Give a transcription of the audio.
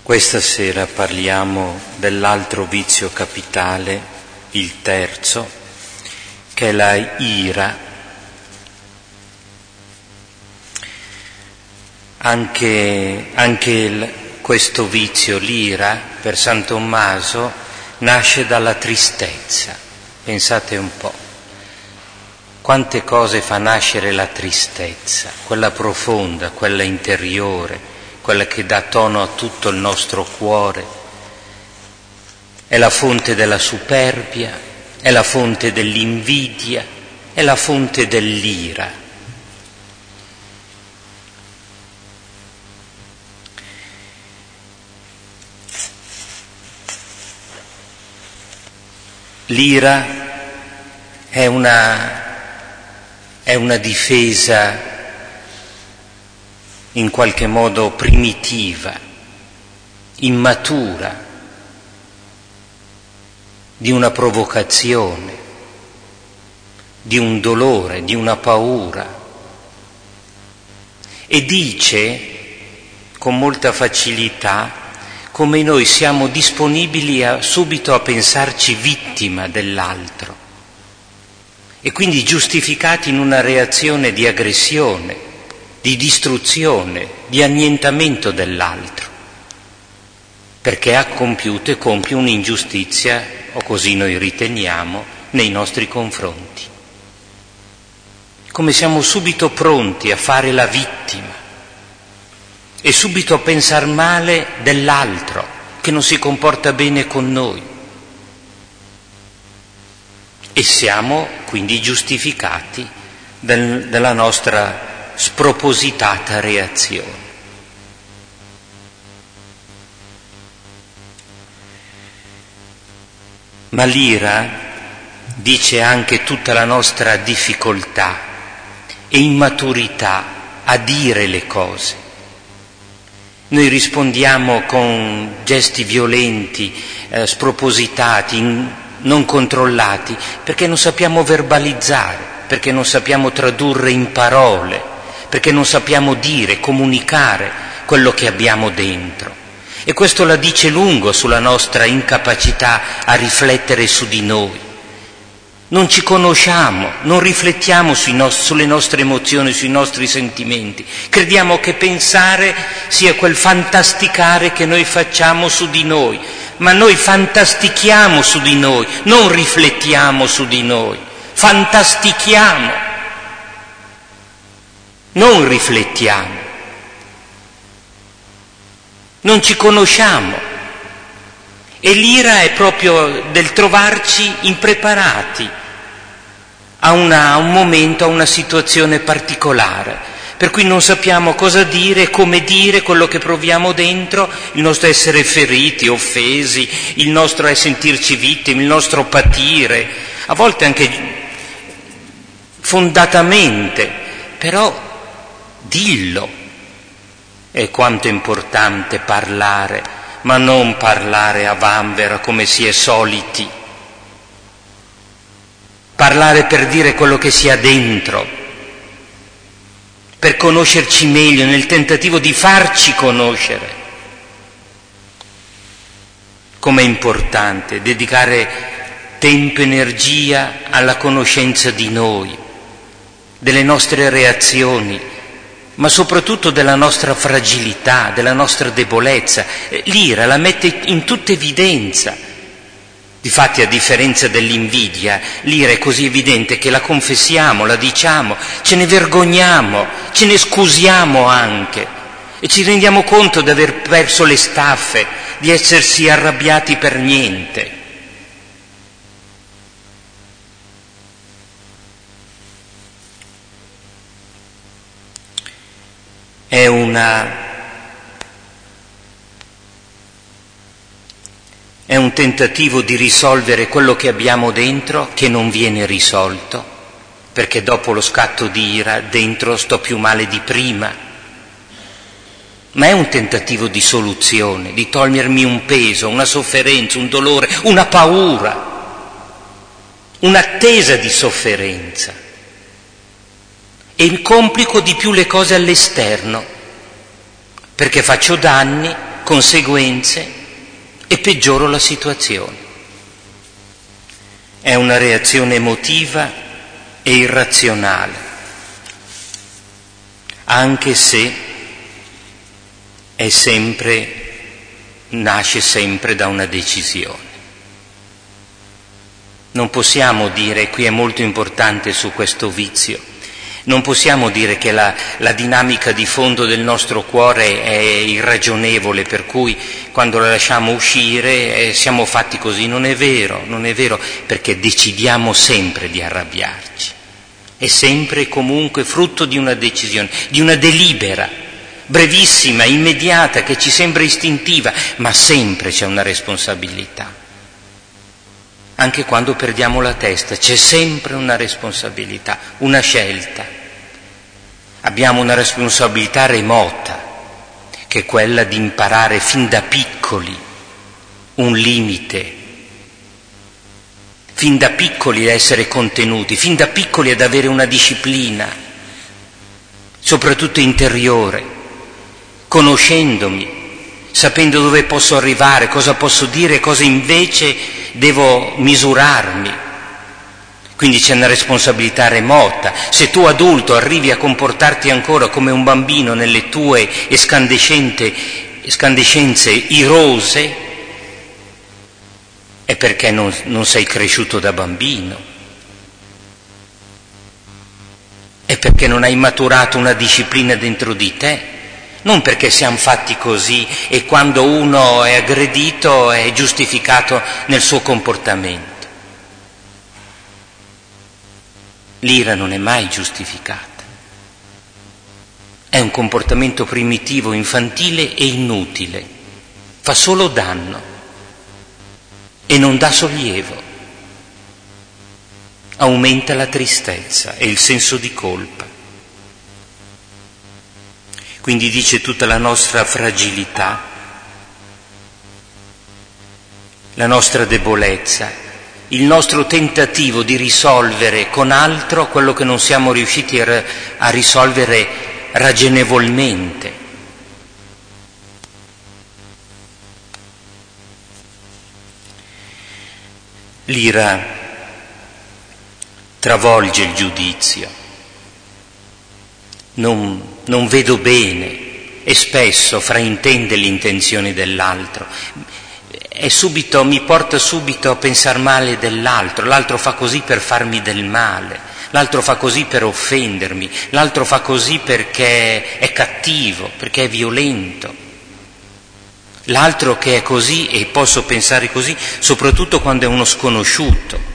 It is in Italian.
Questa sera parliamo dell'altro vizio capitale, il terzo, che è la ira. Questo vizio, l'ira, per San Tommaso, nasce dalla tristezza. Pensate un po'. Quante cose fa nascere la tristezza, quella profonda, quella interiore, quella che dà tono a tutto il nostro cuore. È la fonte della superbia, è la fonte dell'invidia, è la fonte dell'ira. L'ira è una difesa in qualche modo primitiva, immatura, di una provocazione, di un dolore, di una paura. E dice con molta facilità come noi siamo disponibili subito a pensarci vittima dell'altro e quindi giustificati in una reazione di aggressione, di distruzione, di annientamento dell'altro, perché ha compiuto e compie un'ingiustizia, o così noi riteniamo, nei nostri confronti. Come siamo subito pronti a fare la vittima e subito a pensar male dell'altro che non si comporta bene con noi. E siamo quindi giustificati della nostra spropositata reazione. Ma l'ira dice anche tutta la nostra difficoltà e immaturità a dire le cose. Noi rispondiamo con gesti violenti, spropositati, non controllati, perché non sappiamo verbalizzare, perché non sappiamo tradurre in parole, perché non sappiamo dire, comunicare quello che abbiamo dentro. E questo la dice lungo sulla nostra incapacità a riflettere su di noi. Non ci conosciamo, non riflettiamo sulle nostre emozioni, sui nostri sentimenti. Crediamo che pensare sia quel fantasticare che noi facciamo su di noi, ma noi fantastichiamo su di noi, non riflettiamo su di noi, fantastichiamo. Non riflettiamo, non ci conosciamo e l'ira è proprio del trovarci impreparati a un momento, a una situazione particolare, per cui non sappiamo cosa dire, come dire quello che proviamo dentro, il nostro essere feriti, offesi, il nostro sentirci vittime, il nostro patire, a volte anche fondatamente, però dillo. È quanto è importante parlare, ma non parlare a vanvera come si è soliti. Parlare per dire quello che si ha dentro, per conoscerci meglio, nel tentativo di farci conoscere. Com'è importante dedicare tempo e energia alla conoscenza di noi, delle nostre reazioni, ma soprattutto della nostra fragilità, della nostra debolezza. L'ira la mette in tutta evidenza. Difatti, a differenza dell'invidia, l'ira è così evidente che la confessiamo, la diciamo, ce ne vergogniamo, ce ne scusiamo anche e ci rendiamo conto di aver perso le staffe, di essersi arrabbiati per niente. È un tentativo di risolvere quello che abbiamo dentro che non viene risolto, perché dopo lo scatto di ira dentro sto più male di prima. Ma è un tentativo di soluzione, di togliermi un peso, una sofferenza, un dolore, una paura, un'attesa di sofferenza. E complico di più le cose all'esterno, perché faccio danni conseguenze e peggioro la situazione. È una reazione emotiva e irrazionale, anche se nasce sempre da una decisione. Non possiamo dire, qui è molto importante su questo vizio, non possiamo dire che la dinamica di fondo del nostro cuore è irragionevole, per cui quando la lasciamo uscire siamo fatti così. Non è vero, perché decidiamo sempre di arrabbiarci. È sempre e comunque frutto di una decisione, di una delibera, brevissima, immediata, che ci sembra istintiva, ma sempre c'è una responsabilità. Anche quando perdiamo la testa c'è sempre una responsabilità, una scelta. Abbiamo una responsabilità remota, che è quella di imparare fin da piccoli un limite, fin da piccoli a essere contenuti, fin da piccoli ad avere una disciplina, soprattutto interiore, conoscendomi, sapendo dove posso arrivare, cosa posso dire, cosa invece devo misurarmi. Quindi c'è una responsabilità remota. Se tu adulto arrivi a comportarti ancora come un bambino nelle tue escandescenze irose, è perché non sei cresciuto da bambino, è perché non hai maturato una disciplina dentro di te. Non perché siamo fatti così e quando uno è aggredito è giustificato nel suo comportamento. L'ira non è mai giustificata. È un comportamento primitivo, infantile e inutile. Fa solo danno e non dà sollievo. Aumenta la tristezza e il senso di colpa. Quindi dice tutta la nostra fragilità, la nostra debolezza, il nostro tentativo di risolvere con altro quello che non siamo riusciti a risolvere ragionevolmente. L'ira travolge il giudizio. Non vedo bene e spesso fraintende le intenzioni dell'altro. Mi porta subito a pensare male dell'altro. L'altro fa così per farmi del male, l'altro fa così per offendermi, l'altro fa così perché è cattivo, perché è violento. L'altro che è così, e posso pensare così, soprattutto quando è uno sconosciuto.